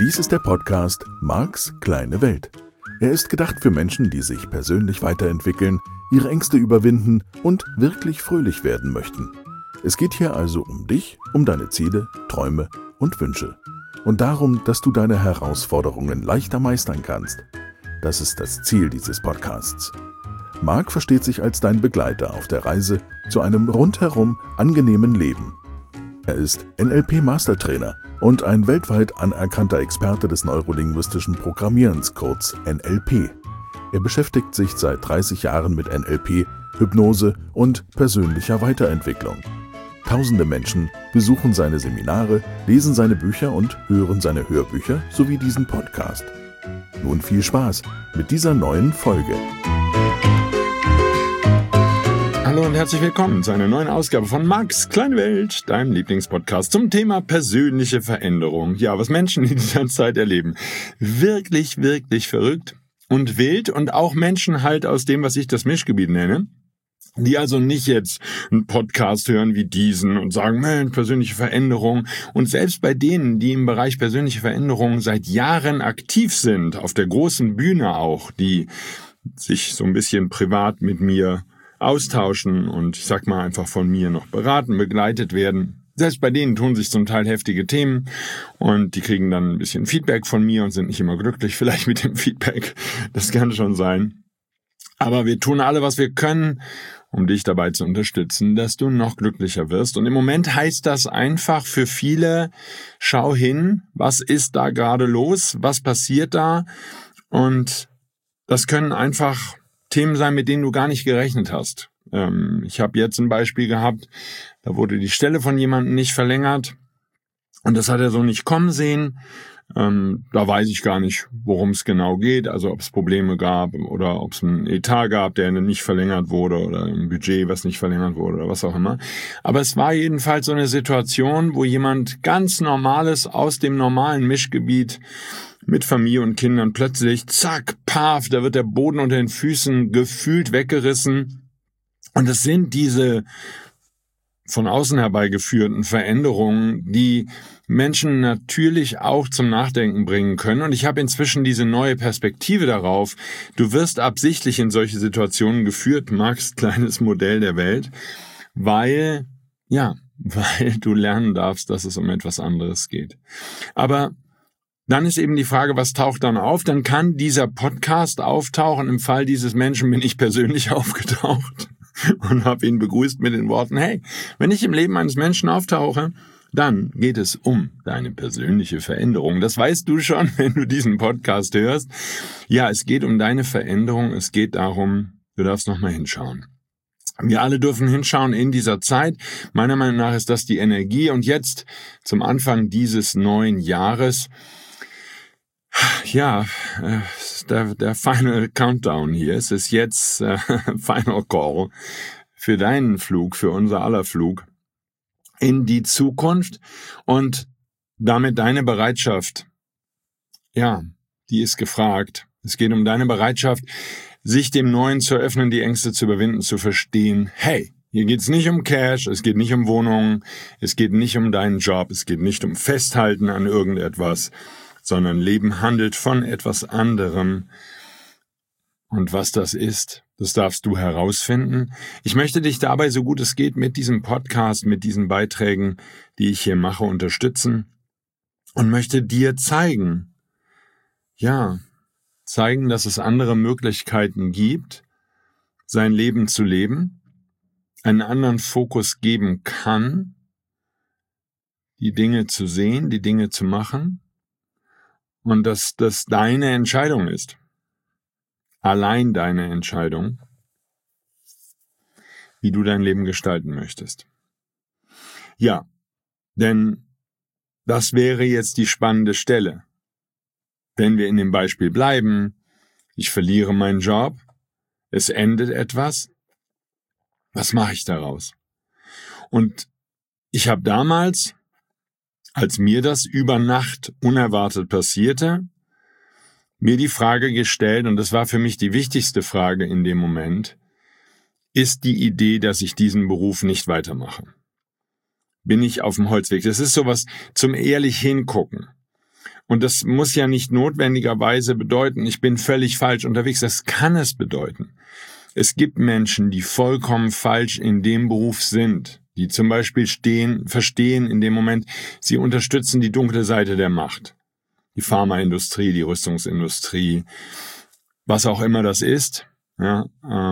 Dies ist der Podcast Marks kleine Welt. Er ist gedacht für Menschen, die sich persönlich weiterentwickeln, ihre Ängste überwinden und wirklich fröhlich werden möchten. Es geht hier also um dich, um deine Ziele, Träume und Wünsche. Und darum, dass du deine Herausforderungen leichter meistern kannst. Das ist das Ziel dieses Podcasts. Mark versteht sich als dein Begleiter auf der Reise zu einem rundherum angenehmen Leben. Er ist NLP-Mastertrainer und ein weltweit anerkannter Experte des neurolinguistischen Programmierens, kurz NLP. Er beschäftigt sich seit 30 Jahren mit NLP, Hypnose und persönlicher Weiterentwicklung. Tausende Menschen besuchen seine Seminare, lesen seine Bücher und hören seine Hörbücher sowie diesen Podcast. Nun viel Spaß mit dieser neuen Folge. Hallo und herzlich willkommen zu einer neuen Ausgabe von Marks kleine Welt, deinem Lieblingspodcast zum Thema persönliche Veränderung. Ja, was Menschen in dieser Zeit erleben. Wirklich, wirklich verrückt und wild und auch Menschen halt aus dem, was ich das Mischgebiet nenne. Die also nicht jetzt einen Podcast hören wie diesen und sagen, Mensch, persönliche Veränderung. Und selbst bei denen, die im Bereich persönliche Veränderung seit Jahren aktiv sind, auf der großen Bühne auch, die sich so ein bisschen privat mit mir austauschen und ich sag mal einfach von mir noch beraten, begleitet werden. Selbst bei denen tun sich zum Teil heftige Themen und die kriegen dann ein bisschen Feedback von mir und sind nicht immer glücklich vielleicht mit dem Feedback. Das kann schon sein. Aber wir tun alle, was wir können, um dich dabei zu unterstützen, dass du noch glücklicher wirst. Und im Moment heißt das einfach für viele, schau hin, was ist da gerade los, was passiert da? Und das können einfach Themen sein, mit denen du gar nicht gerechnet hast. Ich habe jetzt ein Beispiel gehabt, da wurde die Stelle von jemandem nicht verlängert und das hat er so nicht kommen sehen. Da weiß ich gar nicht, worum es genau geht, also ob es Probleme gab oder ob es einen Etat gab, der nicht verlängert wurde oder ein Budget, was nicht verlängert wurde oder was auch immer. Aber es war jedenfalls so eine Situation, wo jemand ganz Normales aus dem normalen Mischgebiet mit Familie und Kindern plötzlich, zack, paf, da wird der Boden unter den Füßen gefühlt weggerissen. Und es sind diese von außen herbeigeführten Veränderungen, die Menschen natürlich auch zum Nachdenken bringen können. Und ich habe inzwischen diese neue Perspektive darauf. Du wirst absichtlich in solche Situationen geführt, Marks kleines Modell der Welt, weil du lernen darfst, dass es um etwas anderes geht. Aber dann ist eben die Frage, was taucht dann auf? Dann kann dieser Podcast auftauchen. Im Fall dieses Menschen bin ich persönlich aufgetaucht und habe ihn begrüßt mit den Worten, hey, wenn ich im Leben eines Menschen auftauche, dann geht es um deine persönliche Veränderung. Das weißt du schon, wenn du diesen Podcast hörst. Ja, es geht um deine Veränderung. Es geht darum, du darfst nochmal hinschauen. Wir alle dürfen hinschauen in dieser Zeit. Meiner Meinung nach ist das die Energie. Und jetzt zum Anfang dieses neuen Jahres, ja, der Final Countdown hier. Es ist jetzt Final Call für deinen Flug, für unser aller Flug in die Zukunft und damit deine Bereitschaft. Ja, die ist gefragt. Es geht um deine Bereitschaft, sich dem Neuen zu öffnen, die Ängste zu überwinden, zu verstehen. Hey, hier geht's nicht um Cash, es geht nicht um Wohnungen, es geht nicht um deinen Job, es geht nicht um Festhalten an irgendetwas, sondern Leben handelt von etwas anderem. Und was das ist, das darfst du herausfinden. Ich möchte dich dabei, so gut es geht, mit diesem Podcast, mit diesen Beiträgen, die ich hier mache, unterstützen und möchte dir zeigen, dass es andere Möglichkeiten gibt, sein Leben zu leben, einen anderen Fokus geben kann, die Dinge zu sehen, die Dinge zu machen, und dass das deine Entscheidung ist. Allein deine Entscheidung, wie du dein Leben gestalten möchtest. Ja, denn das wäre jetzt die spannende Stelle. Wenn wir in dem Beispiel bleiben, ich verliere meinen Job, es endet etwas, was mache ich daraus? Und ich habe damals, als mir das über Nacht unerwartet passierte, mir die Frage gestellt, und das war für mich die wichtigste Frage in dem Moment, ist die Idee, dass ich diesen Beruf nicht weitermache? Bin ich auf dem Holzweg? Das ist sowas zum ehrlich hingucken. Und das muss ja nicht notwendigerweise bedeuten, ich bin völlig falsch unterwegs. Das kann es bedeuten. Es gibt Menschen, die vollkommen falsch in dem Beruf sind, die zum Beispiel verstehen in dem Moment, sie unterstützen die dunkle Seite der Macht. Die Pharmaindustrie, die Rüstungsindustrie, was auch immer das ist, ja,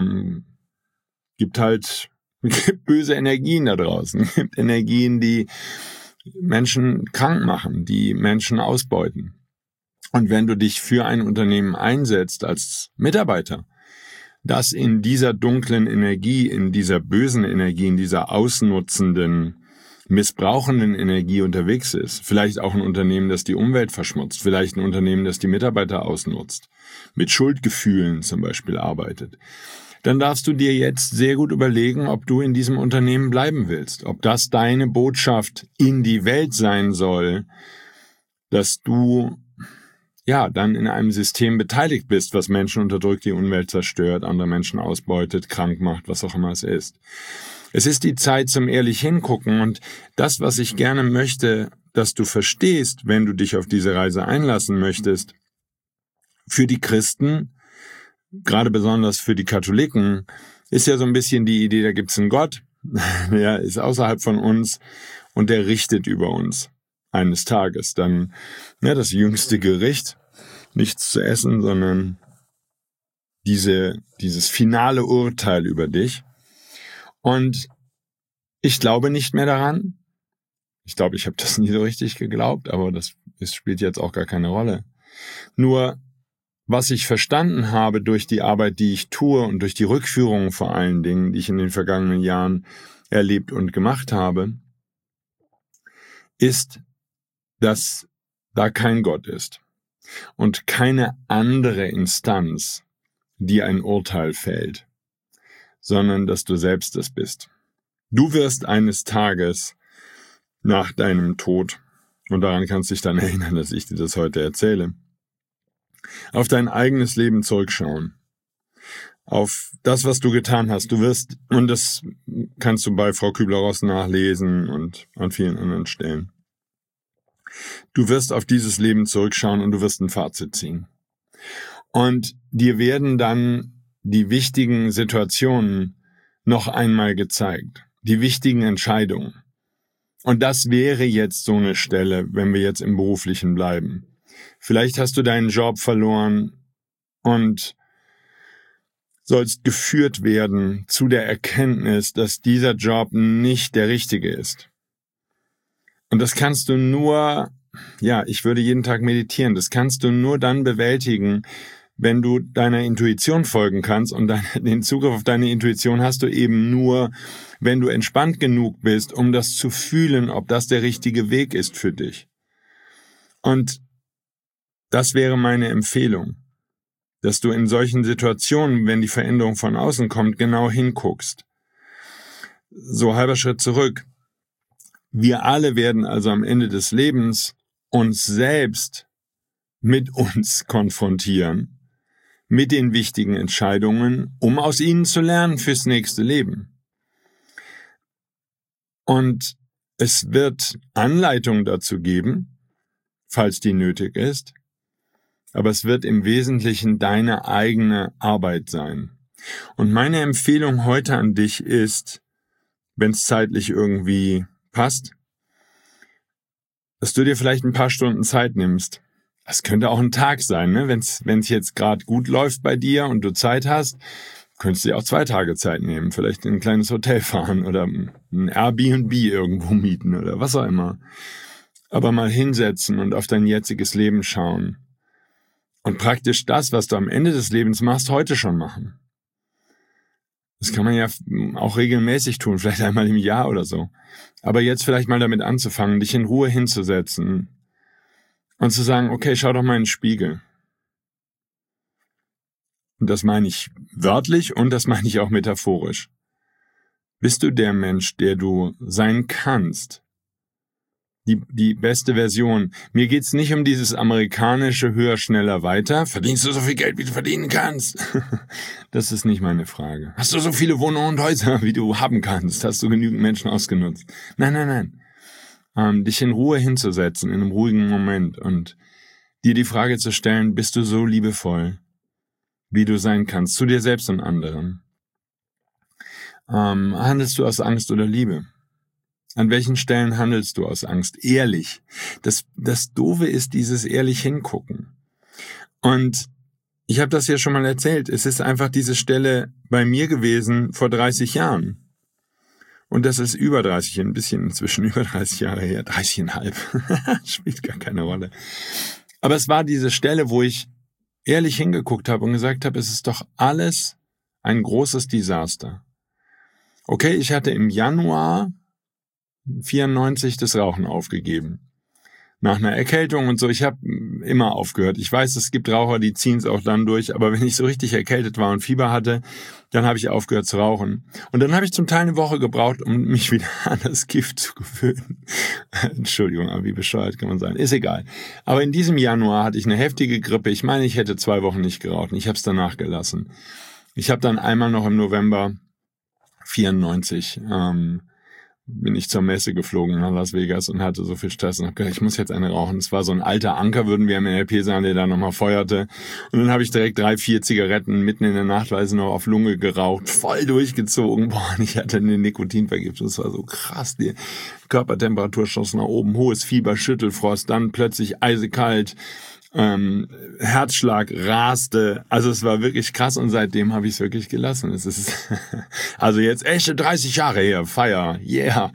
gibt böse Energien da draußen, gibt Energien, die Menschen krank machen, die Menschen ausbeuten. Und wenn du dich für ein Unternehmen einsetzt als Mitarbeiter, das in dieser dunklen Energie, in dieser bösen Energie, in dieser ausnutzenden, missbrauchenden Energie unterwegs ist, vielleicht auch ein Unternehmen, das die Umwelt verschmutzt, vielleicht ein Unternehmen, das die Mitarbeiter ausnutzt, mit Schuldgefühlen zum Beispiel arbeitet, dann darfst du dir jetzt sehr gut überlegen, ob du in diesem Unternehmen bleiben willst, ob das deine Botschaft in die Welt sein soll, dass du dann in einem System beteiligt bist, was Menschen unterdrückt, die Umwelt zerstört, andere Menschen ausbeutet, krank macht, was auch immer es ist. Es ist die Zeit zum ehrlich hingucken und das, was ich gerne möchte, dass du verstehst, wenn du dich auf diese Reise einlassen möchtest, für die Christen, gerade besonders für die Katholiken, ist ja so ein bisschen die Idee, da gibt's einen Gott, der ist außerhalb von uns und der richtet über uns eines Tages. Dann das jüngste Gericht, nichts zu essen, sondern dieses finale Urteil über dich. Und ich glaube nicht mehr daran. Ich glaube, ich habe das nie so richtig geglaubt, aber das spielt jetzt auch gar keine Rolle. Nur was ich verstanden habe durch die Arbeit, die ich tue und durch die Rückführungen vor allen Dingen, die ich in den vergangenen Jahren erlebt und gemacht habe, ist, dass da kein Gott ist und keine andere Instanz, die ein Urteil fällt, sondern dass du selbst es bist. Du wirst eines Tages nach deinem Tod, und daran kannst du dich dann erinnern, dass ich dir das heute erzähle, auf dein eigenes Leben zurückschauen, auf das, was du getan hast. Du wirst, und das kannst du bei Frau Kübler-Ross nachlesen und an vielen anderen Stellen, du wirst auf dieses Leben zurückschauen und du wirst ein Fazit ziehen. Und dir werden dann die wichtigen Situationen noch einmal gezeigt, die wichtigen Entscheidungen. Und das wäre jetzt so eine Stelle, wenn wir jetzt im Beruflichen bleiben. Vielleicht hast du deinen Job verloren und sollst geführt werden zu der Erkenntnis, dass dieser Job nicht der richtige ist. Und das kannst du nur, ich würde jeden Tag meditieren, das kannst du nur dann bewältigen, wenn du deiner Intuition folgen kannst, und den Zugriff auf deine Intuition hast du eben nur, wenn du entspannt genug bist, um das zu fühlen, ob das der richtige Weg ist für dich. Und das wäre meine Empfehlung, dass du in solchen Situationen, wenn die Veränderung von außen kommt, genau hinguckst. So halber Schritt zurück. Wir alle werden also am Ende des Lebens uns selbst mit uns konfrontieren, mit den wichtigen Entscheidungen, um aus ihnen zu lernen fürs nächste Leben. Und es wird Anleitung dazu geben, falls die nötig ist, aber es wird im Wesentlichen deine eigene Arbeit sein. Und meine Empfehlung heute an dich ist, wenn es zeitlich irgendwie passt, dass du dir vielleicht ein paar Stunden Zeit nimmst. Das könnte auch ein Tag sein, ne? Wenn es jetzt gerade gut läuft bei dir und du Zeit hast, könntest du dir auch 2 Tage Zeit nehmen, vielleicht in ein kleines Hotel fahren oder ein Airbnb irgendwo mieten oder was auch immer. Aber mal hinsetzen und auf dein jetziges Leben schauen und praktisch das, was du am Ende des Lebens machst, heute schon machen. Das kann man ja auch regelmäßig tun, vielleicht einmal im Jahr oder so. Aber jetzt vielleicht mal damit anzufangen, dich in Ruhe hinzusetzen und zu sagen, okay, schau doch mal in den Spiegel. Und das meine ich wörtlich und das meine ich auch metaphorisch. Bist du der Mensch, der du sein kannst? Die beste Version. Mir geht's nicht um dieses amerikanische höher, schneller, weiter. Verdienst du so viel Geld, wie du verdienen kannst? Das ist nicht meine Frage. Hast du so viele Wohnungen und Häuser, wie du haben kannst? Hast du genügend Menschen ausgenutzt? Nein. Dich in Ruhe hinzusetzen, in einem ruhigen Moment und dir die Frage zu stellen, bist du so liebevoll, wie du sein kannst, zu dir selbst und anderen? Handelst du aus Angst oder Liebe? An welchen Stellen handelst du aus Angst? Ehrlich. Das Doofe ist dieses ehrlich hingucken. Und ich habe das ja schon mal erzählt. Es ist einfach diese Stelle bei mir gewesen vor 30 Jahren. Und das ist über 30, ein bisschen inzwischen über 30 Jahre her, 30,5. Spielt gar keine Rolle. Aber es war diese Stelle, wo ich ehrlich hingeguckt habe und gesagt habe, es ist doch alles ein großes Desaster. Okay, ich hatte im Januar 94 das Rauchen aufgegeben. Nach einer Erkältung und so, ich habe immer aufgehört. Ich weiß, es gibt Raucher, die ziehen es auch dann durch, aber wenn ich so richtig erkältet war und Fieber hatte, dann habe ich aufgehört zu rauchen. Und dann habe ich zum Teil eine Woche gebraucht, um mich wieder an das Gift zu gewöhnen. Entschuldigung, aber wie bescheuert kann man sein? Ist egal. Aber in diesem Januar hatte ich eine heftige Grippe. Ich meine, ich hätte 2 Wochen nicht geraucht. Ich habe es danach gelassen. Ich habe dann einmal noch im November 94 bin ich zur Messe geflogen nach Las Vegas und hatte so viel Stress und habe gedacht, ich muss jetzt eine rauchen. Es war so ein alter Anker, würden wir im NLP sagen, der da nochmal feuerte. Und dann habe ich direkt 3, 4 Zigaretten mitten in der Nachtweise noch auf Lunge geraucht, voll durchgezogen. Boah, und ich hatte eine Nikotinvergiftung. Das war so krass. Die Körpertemperatur schoss nach oben, hohes Fieber, Schüttelfrost, dann plötzlich eisekalt. Herzschlag raste, also es war wirklich krass und seitdem habe ich es wirklich gelassen. Es ist also jetzt echte 30 Jahre her, Feier, yeah.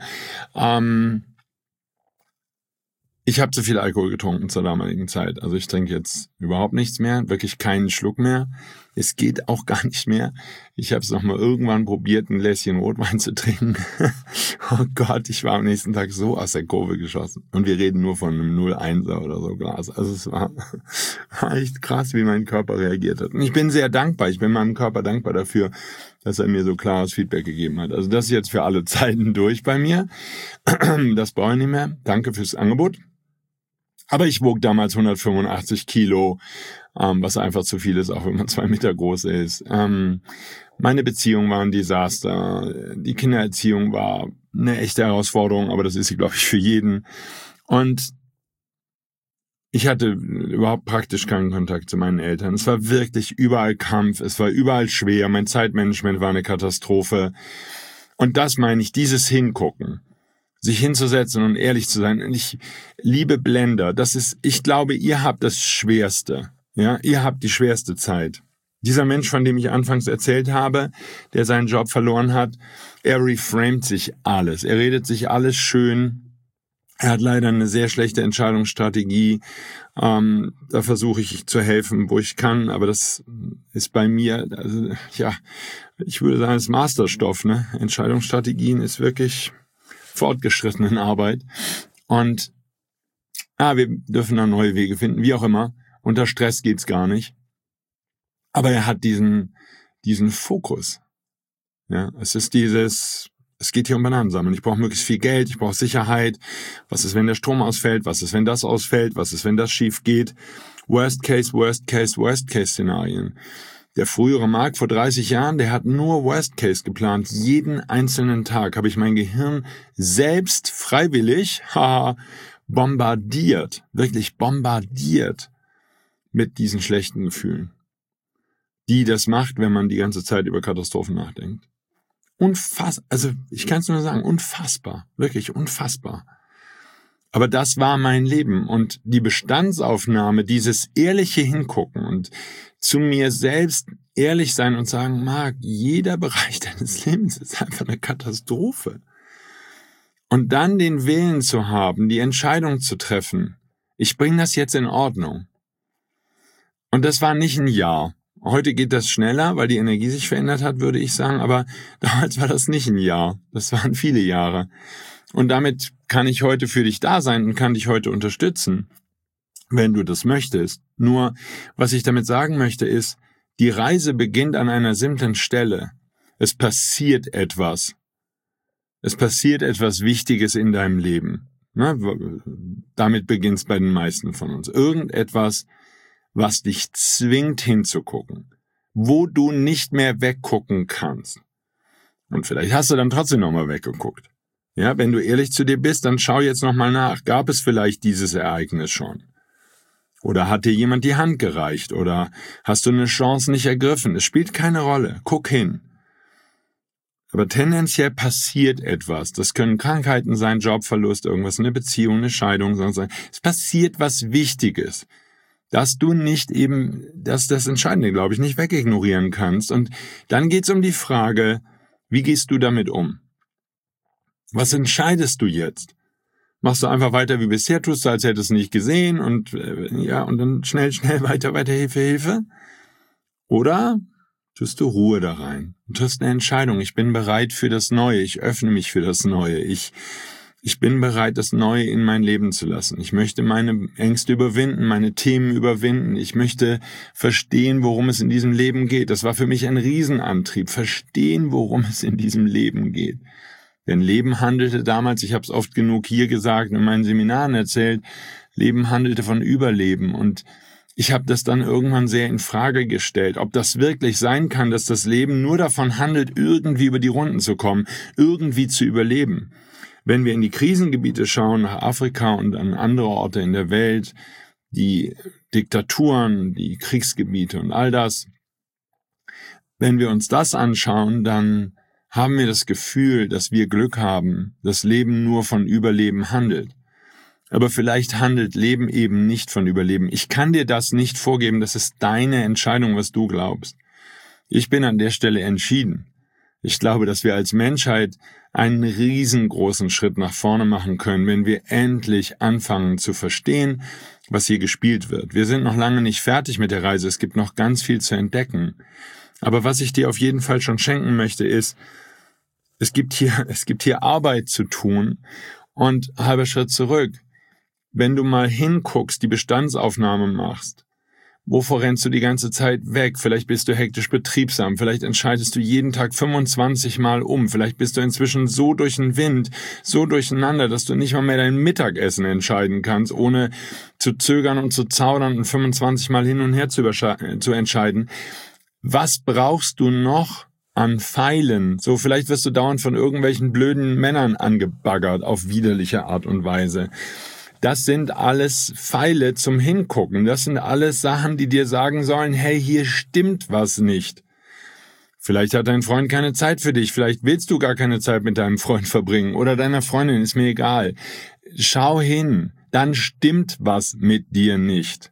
Ich habe zu viel Alkohol getrunken zur damaligen Zeit, also ich trinke jetzt überhaupt nichts mehr, wirklich keinen Schluck mehr. Es geht auch gar nicht mehr. Ich habe es noch mal irgendwann probiert, ein Gläschen Rotwein zu trinken. Oh Gott, ich war am nächsten Tag so aus der Kurve geschossen. Und wir reden nur von einem 0,1er oder so Glas. Also es war echt krass, wie mein Körper reagiert hat. Und ich bin sehr dankbar. Ich bin meinem Körper dankbar dafür, dass er mir so klares Feedback gegeben hat. Also das ist jetzt für alle Zeiten durch bei mir. Das brauche ich nicht mehr. Danke fürs Angebot. Aber ich wog damals 185 Kilo, was einfach zu viel ist, auch wenn man 2 Meter groß ist. Meine Beziehung war ein Desaster. Die Kindererziehung war eine echte Herausforderung, aber das ist sie, glaube ich, für jeden. Und ich hatte überhaupt praktisch keinen Kontakt zu meinen Eltern. Es war wirklich überall Kampf, es war überall schwer. Mein Zeitmanagement war eine Katastrophe. Und das meine ich, dieses Hingucken. Sich hinzusetzen und ehrlich zu sein. Und ich liebe Blender. Ich glaube, ihr habt das Schwerste. Ja, ihr habt die schwerste Zeit. Dieser Mensch, von dem ich anfangs erzählt habe, der seinen Job verloren hat, er reframet sich alles. Er redet sich alles schön. Er hat leider eine sehr schlechte Entscheidungsstrategie. Da versuche ich zu helfen, wo ich kann. Aber das ist bei mir, also, ja, ich würde sagen, es ist Masterstoff, ne? Entscheidungsstrategien ist wirklich fortgeschrittenen Arbeit. Und wir dürfen da neue Wege finden, wie auch immer. Unter Stress geht's gar nicht. Aber er hat diesen Fokus. Ja, es geht hier um Bananen sammeln. Ich brauche möglichst viel Geld, ich brauche Sicherheit. Was ist, wenn der Strom ausfällt? Was ist, wenn das ausfällt? Was ist, wenn das schief geht? Worst Case Szenarien. Der frühere Mark vor 30 Jahren, der hat nur Worst Case geplant. Jeden einzelnen Tag habe ich mein Gehirn selbst freiwillig bombardiert, wirklich bombardiert mit diesen schlechten Gefühlen, die das macht, wenn man die ganze Zeit über Katastrophen nachdenkt. Also ich kann es nur sagen, unfassbar, wirklich unfassbar. Aber das war mein Leben und die Bestandsaufnahme, dieses ehrliche Hingucken und zu mir selbst ehrlich sein und sagen, Marc, jeder Bereich deines Lebens ist einfach eine Katastrophe. Und dann den Willen zu haben, die Entscheidung zu treffen, ich bringe das jetzt in Ordnung. Und das war nicht ein Jahr. Heute geht das schneller, weil die Energie sich verändert hat, würde ich sagen, aber damals war das nicht ein Jahr. Das waren viele Jahre. Und damit kann ich heute für dich da sein und kann dich heute unterstützen, wenn du das möchtest. Nur, was ich damit sagen möchte, ist, die Reise beginnt an einer simplen Stelle. Es passiert etwas. Es passiert etwas Wichtiges in deinem Leben. Damit beginnt es bei den meisten von uns. Irgendetwas, was dich zwingt hinzugucken, wo du nicht mehr weggucken kannst. Und vielleicht hast du dann trotzdem nochmal weggeguckt. Ja, wenn du ehrlich zu dir bist, dann schau jetzt nochmal nach. Gab es vielleicht dieses Ereignis schon? Oder hat dir jemand die Hand gereicht? Oder hast du eine Chance nicht ergriffen? Es spielt keine Rolle. Guck hin. Aber tendenziell passiert etwas. Das können Krankheiten sein, Jobverlust, irgendwas, eine Beziehung, eine Scheidung, sondern es passiert was Wichtiges, dass du nicht eben, das Entscheidende, glaube ich, nicht wegignorieren kannst. Und dann geht's um die Frage, wie gehst du damit um? Was entscheidest du jetzt? Machst du einfach weiter wie bisher, tust du, als hättest du es nicht gesehen und und dann schnell weiter, Hilfe? Oder tust du Ruhe da rein und tust eine Entscheidung. Ich bin bereit für das Neue, ich öffne mich für das Neue, ich bin bereit, das Neue in mein Leben zu lassen. Ich möchte meine Ängste überwinden, meine Themen überwinden. Ich möchte verstehen, worum es in diesem Leben geht. Das war für mich ein Riesenantrieb, verstehen, worum es in diesem Leben geht. Denn Leben handelte damals, ich habe es oft genug hier gesagt, in meinen Seminaren erzählt, Leben handelte von Überleben. Und ich habe das dann irgendwann sehr in Frage gestellt, ob das wirklich sein kann, dass das Leben nur davon handelt, irgendwie über die Runden zu kommen, irgendwie zu überleben. Wenn wir in die Krisengebiete schauen, nach Afrika und an andere Orte in der Welt, die Diktaturen, die Kriegsgebiete und all das, wenn wir uns das anschauen, dann haben wir das Gefühl, dass wir Glück haben, dass Leben nur von Überleben handelt. Aber vielleicht handelt Leben eben nicht von Überleben. Ich kann dir das nicht vorgeben, das ist deine Entscheidung, was du glaubst. Ich bin an der Stelle entschieden. Ich glaube, dass wir als Menschheit einen riesengroßen Schritt nach vorne machen können, wenn wir endlich anfangen zu verstehen, was hier gespielt wird. Wir sind noch lange nicht fertig mit der Reise, es gibt noch ganz viel zu entdecken. Aber was ich dir auf jeden Fall schon schenken möchte, ist, es gibt hier Arbeit zu tun und halber Schritt zurück. Wenn du mal hinguckst, die Bestandsaufnahme machst, wovor rennst du die ganze Zeit weg? Vielleicht bist du hektisch betriebsam, vielleicht entscheidest du jeden Tag 25 Mal um, vielleicht bist du inzwischen so durch den Wind, so durcheinander, dass du nicht mal mehr dein Mittagessen entscheiden kannst, ohne zu zögern und zu zaudern und 25 Mal hin und her zu entscheiden. Was brauchst du noch an Pfeilen? So, vielleicht wirst du dauernd von irgendwelchen blöden Männern angebaggert auf widerliche Art und Weise. Das sind alles Pfeile zum Hingucken. Das sind alles Sachen, die dir sagen sollen, hey, hier stimmt was nicht. Vielleicht hat dein Freund keine Zeit für dich. Vielleicht willst du gar keine Zeit mit deinem Freund verbringen oder deiner Freundin, ist mir egal. Schau hin, dann stimmt was mit dir nicht.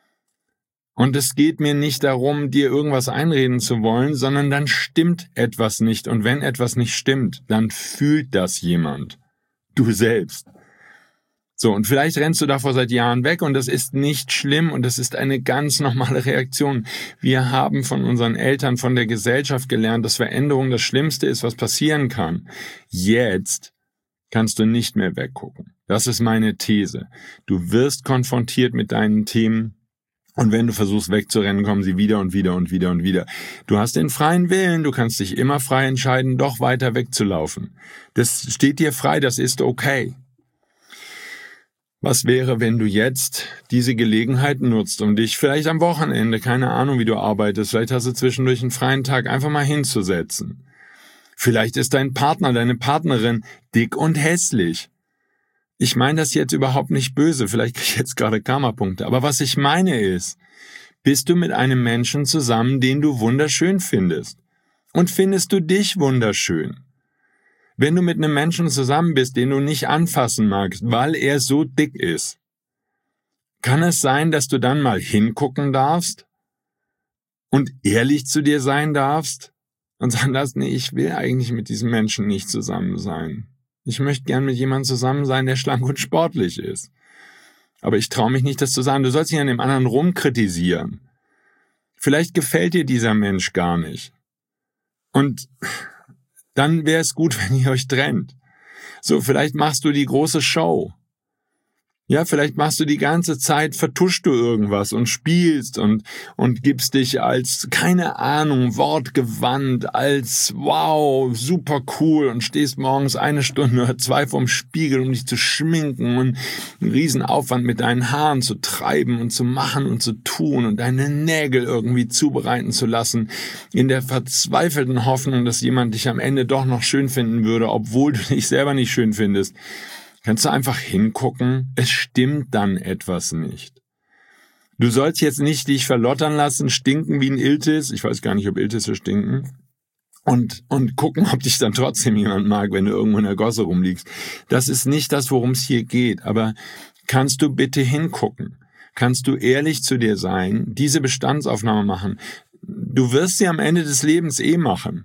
Und es geht mir nicht darum, dir irgendwas einreden zu wollen, sondern dann stimmt etwas nicht. Und wenn etwas nicht stimmt, dann fühlt das jemand. Du selbst. So, und vielleicht rennst du davor seit Jahren weg und das ist nicht schlimm und das ist eine ganz normale Reaktion. Wir haben von unseren Eltern, von der Gesellschaft gelernt, dass Veränderung das Schlimmste ist, was passieren kann. Jetzt kannst du nicht mehr weggucken. Das ist meine These. Du wirst konfrontiert mit deinen Themen. Und wenn du versuchst wegzurennen, kommen sie wieder und wieder und wieder und wieder. Du hast den freien Willen, du kannst dich immer frei entscheiden, doch weiter wegzulaufen. Das steht dir frei, das ist okay. Was wäre, wenn du jetzt diese Gelegenheit nutzt, um dich vielleicht am Wochenende, keine Ahnung, wie du arbeitest, vielleicht hast du zwischendurch einen freien Tag, einfach mal hinzusetzen. Vielleicht ist dein Partner, deine Partnerin dick und hässlich. Ich meine das jetzt überhaupt nicht böse, vielleicht kriege ich jetzt gerade Karma-Punkte, aber was ich meine ist, bist du mit einem Menschen zusammen, den du wunderschön findest? Und findest du dich wunderschön? Wenn du mit einem Menschen zusammen bist, den du nicht anfassen magst, weil er so dick ist, kann es sein, dass du dann mal hingucken darfst und ehrlich zu dir sein darfst und sagen darfst, nee, ich will eigentlich mit diesem Menschen nicht zusammen sein. Ich möchte gern mit jemandem zusammen sein, der schlank und sportlich ist. Aber ich traue mich nicht, das zu sagen. Du sollst nicht an dem anderen rumkritisieren. Vielleicht gefällt dir dieser Mensch gar nicht. Und dann wäre es gut, wenn ihr euch trennt. So, vielleicht machst du die große Show. Ja, vielleicht machst du die ganze Zeit, vertuschst du irgendwas und spielst und gibst dich als, keine Ahnung, wortgewandt, als wow, super cool und stehst morgens 1 Stunde oder 2 vorm Spiegel, um dich zu schminken und einen riesen Aufwand mit deinen Haaren zu treiben und zu machen und zu tun und deine Nägel irgendwie zubereiten zu lassen, in der verzweifelten Hoffnung, dass jemand dich am Ende doch noch schön finden würde, obwohl du dich selber nicht schön findest. Kannst du einfach hingucken, es stimmt dann etwas nicht. Du sollst jetzt nicht dich verlottern lassen, stinken wie ein Iltis. Ich weiß gar nicht, ob Iltisse stinken. Und gucken, ob dich dann trotzdem jemand mag, wenn du irgendwo in der Gosse rumliegst. Das ist nicht das, worum es hier geht. Aber kannst du bitte hingucken? Kannst du ehrlich zu dir sein, diese Bestandsaufnahme machen? Du wirst sie am Ende des Lebens machen.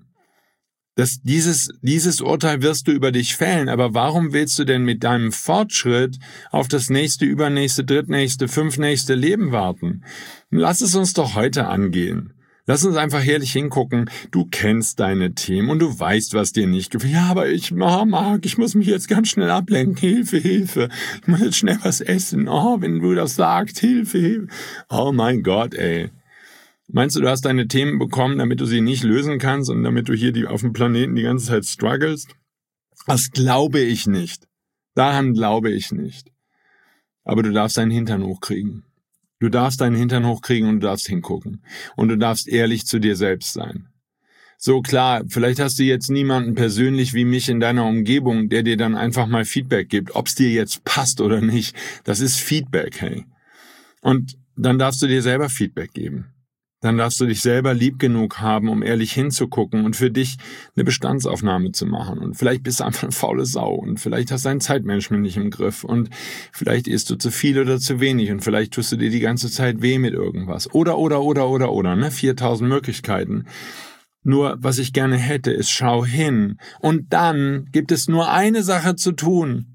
Dieses Urteil wirst du über dich fällen, aber warum willst du denn mit deinem Fortschritt auf das nächste, übernächste, drittnächste, fünftnächste Leben warten? Lass es uns doch heute angehen. Lass uns einfach ehrlich hingucken. Du kennst deine Themen und du weißt, was dir nicht gefällt. Ja, aber ich muss mich jetzt ganz schnell ablenken. Hilfe. Ich muss jetzt schnell was essen. Oh, wenn du das sagst, Hilfe. Oh mein Gott, ey. Meinst du hast deine Themen bekommen, damit du sie nicht lösen kannst und damit du hier auf dem Planeten die ganze Zeit strugglest? Das glaube ich nicht. Daran glaube ich nicht. Aber du darfst deinen Hintern hochkriegen. Du darfst deinen Hintern hochkriegen und du darfst hingucken. Und du darfst ehrlich zu dir selbst sein. So klar, vielleicht hast du jetzt niemanden persönlich wie mich in deiner Umgebung, der dir dann einfach mal Feedback gibt, ob es dir jetzt passt oder nicht. Das ist Feedback, hey. Und dann darfst du dir selber Feedback geben. Dann darfst du dich selber lieb genug haben, um ehrlich hinzugucken und für dich eine Bestandsaufnahme zu machen. Und vielleicht bist du einfach eine faule Sau und vielleicht hast du dein Zeitmanagement nicht im Griff und vielleicht isst du zu viel oder zu wenig und vielleicht tust du dir die ganze Zeit weh mit irgendwas. Oder, ne? 4000 Möglichkeiten. Nur, was ich gerne hätte, ist, schau hin. Und dann gibt es nur eine Sache zu tun.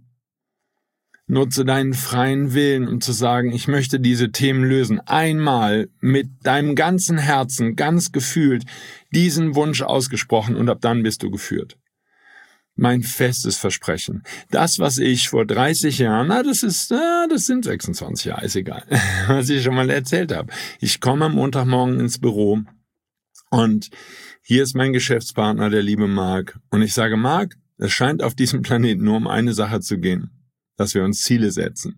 Nutze deinen freien Willen, um zu sagen, ich möchte diese Themen lösen. Einmal mit deinem ganzen Herzen, ganz gefühlt, diesen Wunsch ausgesprochen und ab dann bist du geführt. Mein festes Versprechen. Das, was ich vor 30 Jahren, das sind 26 Jahre, ist egal, was ich schon mal erzählt habe. Ich komme am Montagmorgen ins Büro und hier ist mein Geschäftspartner, der liebe Marc. Und ich sage, Marc, es scheint auf diesem Planeten nur um eine Sache zu gehen. Dass wir uns Ziele setzen.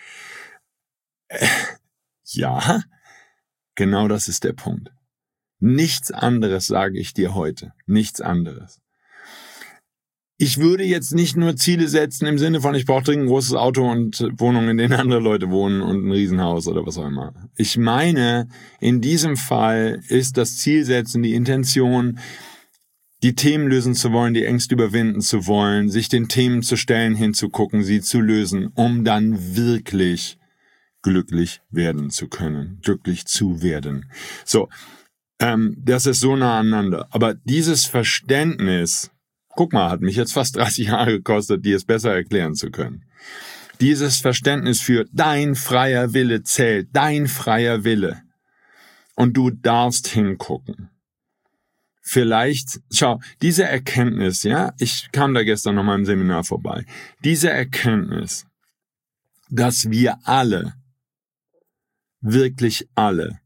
Ja, genau das ist der Punkt. Nichts anderes sage ich dir heute. Nichts anderes. Ich würde jetzt nicht nur Ziele setzen im Sinne von, ich brauche dringend ein großes Auto und Wohnungen, in denen andere Leute wohnen und ein Riesenhaus oder was auch immer. Ich meine, in diesem Fall ist das Zielsetzen, die Intention, die Themen lösen zu wollen, die Ängste überwinden zu wollen, sich den Themen zu stellen, hinzugucken, sie zu lösen, um dann wirklich glücklich werden zu können, glücklich zu werden. So, das ist so nah aneinander. Aber dieses Verständnis, guck mal, hat mich jetzt fast 30 Jahre gekostet, dir es besser erklären zu können. Dieses Verständnis für dein freier Wille zählt, dein freier Wille. Und du darfst hingucken. Vielleicht, schau, diese Erkenntnis, ja, ich kam da gestern noch mal im Seminar vorbei, diese Erkenntnis, dass wir alle, wirklich alle,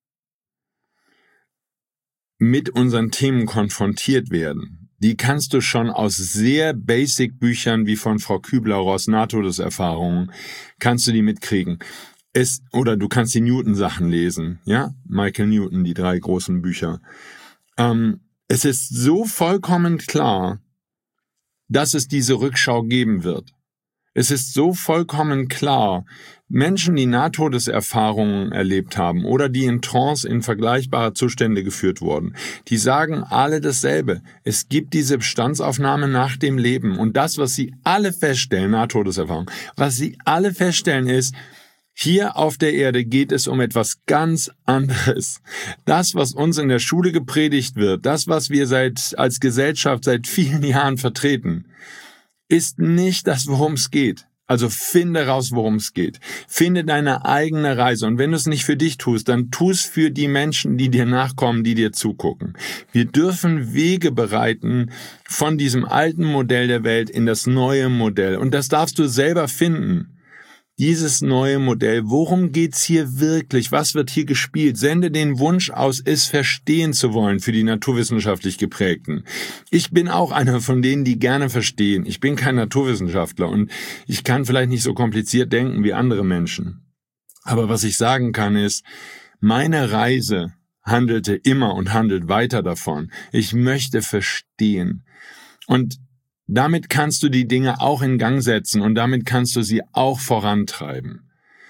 mit unseren Themen konfrontiert werden, die kannst du schon aus sehr basic Büchern wie von Frau Kübler-Ross, Nahtodeserfahrungen, kannst du die mitkriegen. Oder du kannst die Newton-Sachen lesen, ja, Michael Newton, die 3 großen Bücher. Es ist so vollkommen klar, dass es diese Rückschau geben wird. Es ist so vollkommen klar, Menschen, die Nahtodeserfahrungen erlebt haben oder die in Trance in vergleichbare Zustände geführt wurden, die sagen alle dasselbe. Es gibt diese Bestandsaufnahme nach dem Leben und das, was sie alle feststellen, Nahtodeserfahrung, was sie alle feststellen ist, hier auf der Erde geht es um etwas ganz anderes. Das, was uns in der Schule gepredigt wird, das, was wir als Gesellschaft seit vielen Jahren vertreten, ist nicht das, worum es geht. Also finde raus, worum es geht. Finde deine eigene Reise. Und wenn du es nicht für dich tust, dann tu es für die Menschen, die dir nachkommen, die dir zugucken. Wir dürfen Wege bereiten von diesem alten Modell der Welt in das neue Modell. Und das darfst du selber finden. Dieses neue Modell, worum geht's hier wirklich? Was wird hier gespielt? Sende den Wunsch aus, es verstehen zu wollen für die naturwissenschaftlich Geprägten. Ich bin auch einer von denen, die gerne verstehen. Ich bin kein Naturwissenschaftler und ich kann vielleicht nicht so kompliziert denken wie andere Menschen. Aber was ich sagen kann ist, meine Reise handelte immer und handelt weiter davon. Ich möchte verstehen. Und damit kannst du die Dinge auch in Gang setzen und damit kannst du sie auch vorantreiben.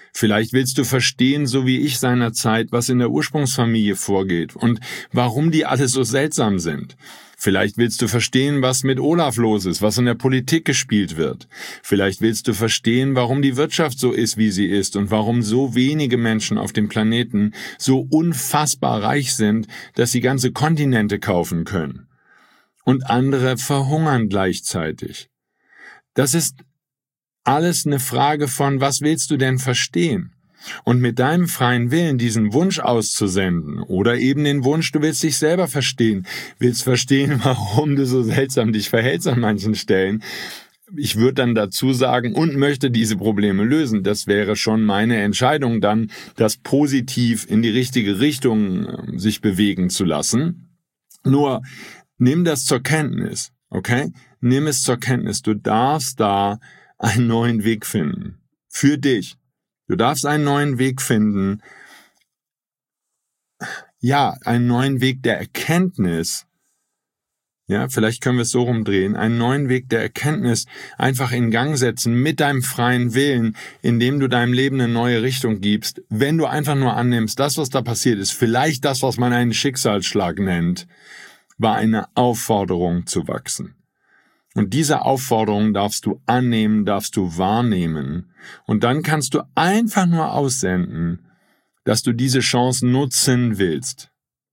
Vielleicht willst du verstehen, so wie ich seinerzeit, was in der Ursprungsfamilie vorgeht und warum die alle so seltsam sind. Vielleicht willst du verstehen, was mit Olaf los ist, was in der Politik gespielt wird. Vielleicht willst du verstehen, warum die Wirtschaft so ist, wie sie ist und warum so wenige Menschen auf dem Planeten so unfassbar reich sind, dass sie ganze Kontinente kaufen können. Und andere verhungern gleichzeitig. Das ist alles eine Frage von, was willst du denn verstehen? Und mit deinem freien Willen diesen Wunsch auszusenden oder eben den Wunsch, du willst dich selber verstehen, willst verstehen, warum du so seltsam dich verhältst an manchen Stellen. Ich würde dann dazu sagen, und möchte diese Probleme lösen. Das wäre schon meine Entscheidung dann, das positiv in die richtige Richtung sich bewegen zu lassen. Nur, nimm das zur Kenntnis, okay? Nimm es zur Kenntnis. Du darfst da einen neuen Weg finden. Für dich. Du darfst einen neuen Weg finden. Ja, einen neuen Weg der Erkenntnis. Ja, vielleicht können wir es so rumdrehen. Einen neuen Weg der Erkenntnis einfach in Gang setzen mit deinem freien Willen, indem du deinem Leben eine neue Richtung gibst. Wenn du einfach nur annimmst, das, was da passiert ist, vielleicht das, was man einen Schicksalsschlag nennt, war eine Aufforderung zu wachsen. Und diese Aufforderung darfst du annehmen, darfst du wahrnehmen. Und dann kannst du einfach nur aussenden, dass du diese Chance nutzen willst.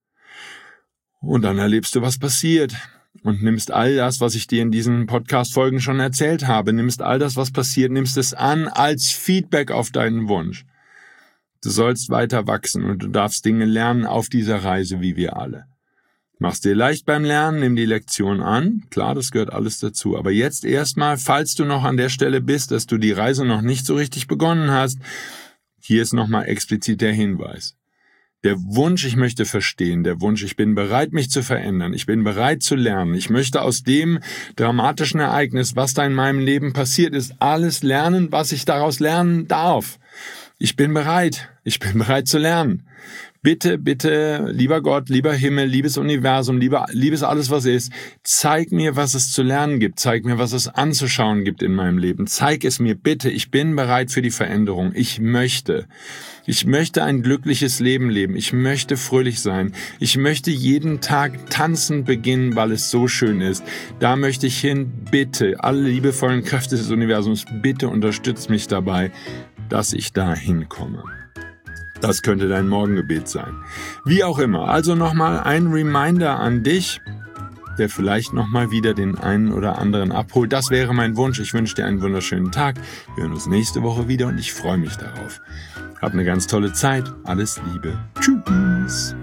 Und dann erlebst du, was passiert. Und nimmst all das, was ich dir in diesen Podcast-Folgen schon erzählt habe, nimmst all das, was passiert, nimmst es an als Feedback auf deinen Wunsch. Du sollst weiter wachsen und du darfst Dinge lernen auf dieser Reise, wie wir alle. Mach's dir leicht beim Lernen, nimm die Lektion an. Klar, das gehört alles dazu. Aber jetzt erstmal, falls du noch an der Stelle bist, dass du die Reise noch nicht so richtig begonnen hast, hier ist nochmal explizit der Hinweis. Der Wunsch, ich möchte verstehen, der Wunsch, ich bin bereit, mich zu verändern, ich bin bereit zu lernen, ich möchte aus dem dramatischen Ereignis, was da in meinem Leben passiert ist, alles lernen, was ich daraus lernen darf. Ich bin bereit zu lernen. Bitte, bitte, lieber Gott, lieber Himmel, liebes Universum, liebes alles, was ist, zeig mir, was es zu lernen gibt, zeig mir, was es anzuschauen gibt in meinem Leben, zeig es mir bitte, ich bin bereit für die Veränderung, ich möchte ein glückliches Leben leben, ich möchte fröhlich sein, ich möchte jeden Tag tanzend beginnen, weil es so schön ist, da möchte ich hin, bitte, alle liebevollen Kräfte des Universums, bitte unterstützt mich dabei, dass ich da hinkomme. Das könnte dein Morgengebet sein. Wie auch immer, also nochmal ein Reminder an dich, der vielleicht nochmal wieder den einen oder anderen abholt. Das wäre mein Wunsch. Ich wünsche dir einen wunderschönen Tag. Wir hören uns nächste Woche wieder und ich freue mich darauf. Hab eine ganz tolle Zeit. Alles Liebe. Tschüss.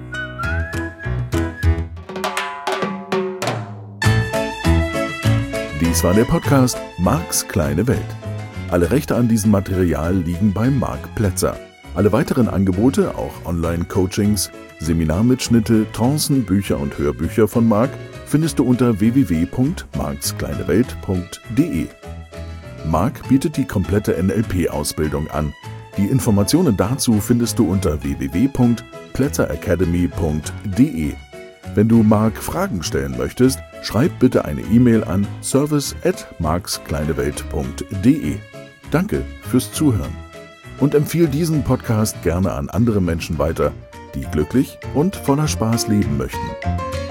Dies war der Podcast Marks kleine Welt. Alle Rechte an diesem Material liegen bei Marc Plätzer. Alle weiteren Angebote, auch Online-Coachings, Seminarmitschnitte, Trancen, Bücher und Hörbücher von Marc findest du unter www.markskleinewelt.de. Marc bietet die komplette NLP-Ausbildung an. Die Informationen dazu findest du unter www.plätzeracademy.de. Wenn du Marc Fragen stellen möchtest, schreib bitte eine E-Mail an service@markskleinewelt.de. Danke fürs Zuhören. Und empfehle diesen Podcast gerne an andere Menschen weiter, die glücklich und voller Spaß leben möchten.